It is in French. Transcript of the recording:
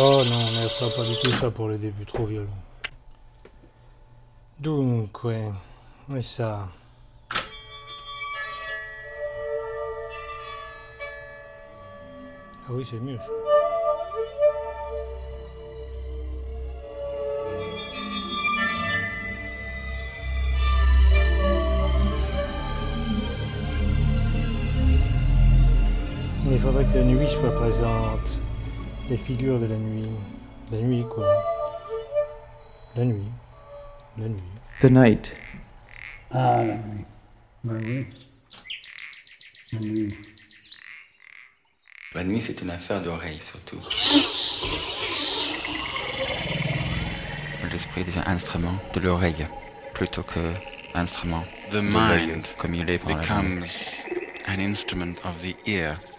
Oh non, merde, ça va pas du tout ça pour le début, trop violent. Dunque, e ça. Ah oui, c'est mieux ça. Mais il faudrait que la nuit soit présente. Les figures de la nuit. La nuit, quoi. La nuit. La nuit. The night. Ah, la nuit. Ben oui. La nuit. La nuit, c'est une affaire d'oreille, surtout. L'esprit devient instrument de l'oreille, plutôt que instrument The de l'œil, mind comme il est pendant la journée. becomes an instrument of the ear